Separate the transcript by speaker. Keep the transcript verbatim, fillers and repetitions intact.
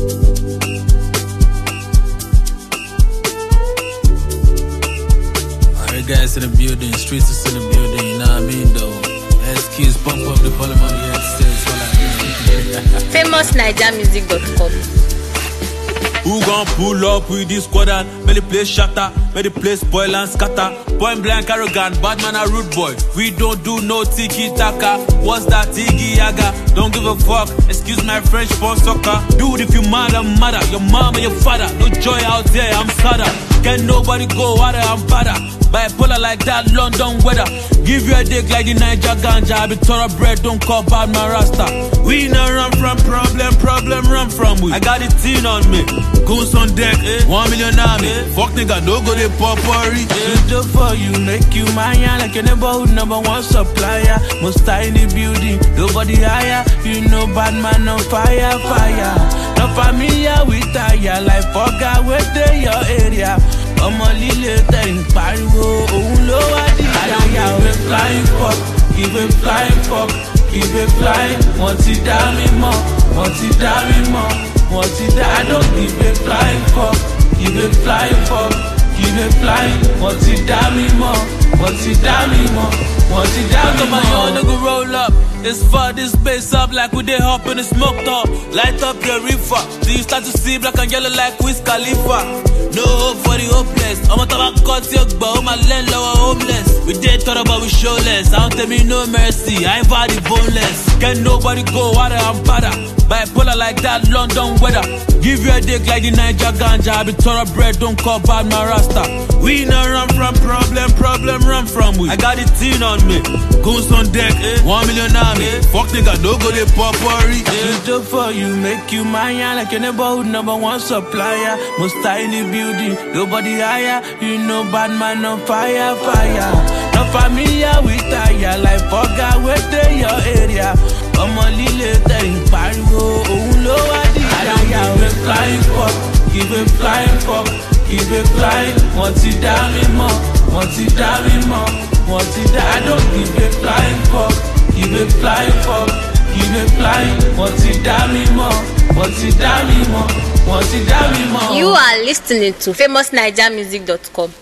Speaker 1: Alright, guys in the building, streets is in the building, you know what I mean though. S Qs pump up the volume on the headsets, all that.
Speaker 2: famous naija music dot com.
Speaker 3: Who gon' pull up with this squadron? Make the place shatter, make the place spoil and scatter. Point blank arrogant, bad man a rude boy. We don't do no tiki-taka. What's that tiki-yaga? Don't give a fuck, excuse my French for soccer. Dude, if you mad, I'm madder. Your mom and your father, no joy out there, I'm sadder. Can nobody go harder, I'm badder. Bipolar like that London weather. Give you a dick like the Niger ganja. I be thoroughbred, don't call bad man rasta. We not run from problem, problem run from we. I got the teen on me, goons on deck, eh? One million army, eh? Fuck nigga, no go they pop-porry, eh? Do for you, make you mine like your neighborhood number one supplier. Most high in the building, nobody higher. You know bad man on fire, fire. No familiar with tire, like fuck out within your area. Ọmọ líle tẹ̀ ń pariwo, òun ló wá di àyà. Give a flying fuck, give a flying fuck, give a flying. Wọ́n ti dá mi mọ̀, wọ́n ti dá mi mọ̀, wọ́n ti dá. I don't give a flying fuck, give a flying fuck, give a flying. Wọ́n ti dá mi mọ̀, wọ́n ti dá mi mọ̀, wọ́n ti dá mi mọ̀. My young nigga roll up, it's for this space up like we dey hop in the smoke top. Light up your reefer, till you start to see black and yellow like Wiz Khalifa. No hope for the hopeless. I'm a tabak cut your bow, my land lower homeless. We did thought about we showless. I don't tell me no mercy, I ain't body boneless. Can nobody go harder, I'm badder. Bipolar like that London weather. Give you a dick like the Niger ganja. I be thoroughbred, don't call bad man rasta. We not run from problem, problem run from we. I got the teen on me, goons on deck, eh? One million army, eh? Fuck nigga, no go they pop-porry, eh? Do for you, make you mine like your neighborhood number one supplier. Most high in the building, nobody higher. You know bad man on fire, fire. No familiar with tire, like fuck out within your area. Ọmọ líle tẹ̀ ń pariwo, òun ló wá di àyà. Give a flying fuck, give a flying fuck, give a flying. Wọ́n ti dá mi mọ̀, wọ́n ti dá mi mọ̀, wọ́n ti dá. I don't give a flying fuck, give a flying fuck, give a flying. Wọ́n ti dá mi mọ̀, wọ́n ti dá mi mọ̀, wọ́n ti dá mi mọ̀.
Speaker 2: You are listening to famous naija music dot com.